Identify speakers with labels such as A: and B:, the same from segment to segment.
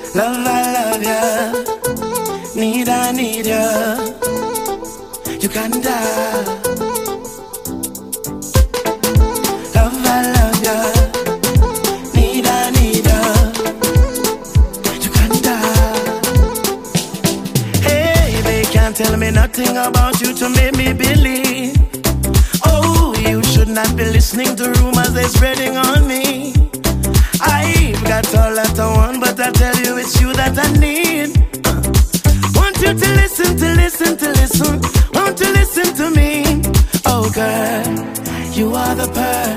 A: Love, I love ya. Need, I need ya. Uganda. Love, I love ya. Need, I need ya. Uganda. Hey, they can't tell me nothing about you to make me believe. Oh, you should not be listening to rumors they're spreading on me. I've got all that I want, but I tell you it's you that I need. Want you to listen, to listen, to listen. Want to listen to me. Oh girl, you are the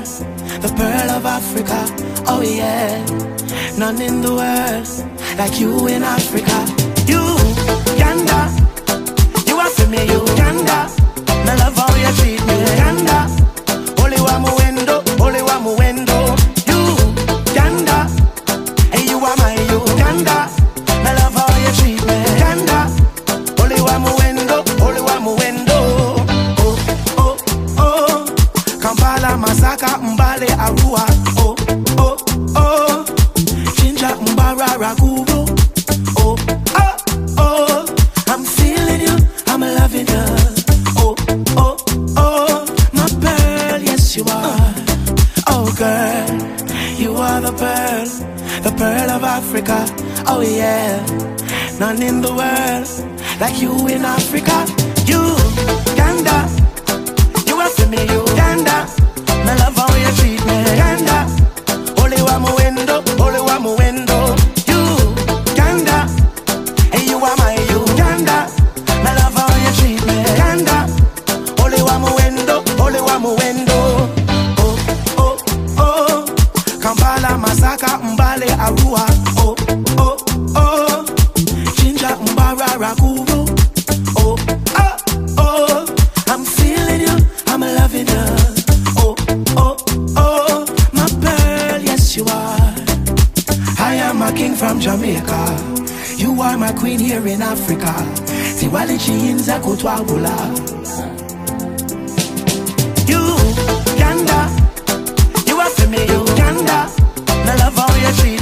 A: pearl of Africa. Oh yeah, none in the world like you in Africa. You, Uganda, you are for me, Uganda. I love how you treat me, Uganda. Only one more window, only one more window. Uganda, hey, you are my Uganda. I love how you treat me, Uganda. Only one more window, only one more window. Oh, oh, oh, Kampala, Masaka, Mbale, Arua. Oh, oh, oh, Jinja, Mbarara, Kubo. Oh, oh, oh, I'm feeling you, I'm loving you. Oh, oh, oh, my pearl, yes you are. Oh girl, you are the pearl of Africa. Oh yeah, none in the world like you in Africa. You, Uganda, you are for me, Uganda. I love how you treat me, Uganda. Only one more window, only one more window. You, Uganda, hey, you are my Uganda. I love how you treat me, Uganda. Only one more window, only one more window. Oh, oh, oh, Kampala, Masaka, Mbale, Arua. Oh, oh, oh, Jinja, Mbarara, Kubo. Oh, oh, oh, I'm feeling you, I'm loving you. Oh, oh, oh, my pearl, yes you are. I am a king from Jamaica. You are my queen here in Africa. Tiwali Chinza Kutwabula. You, Uganda, you are for me, Uganda. I love how you treat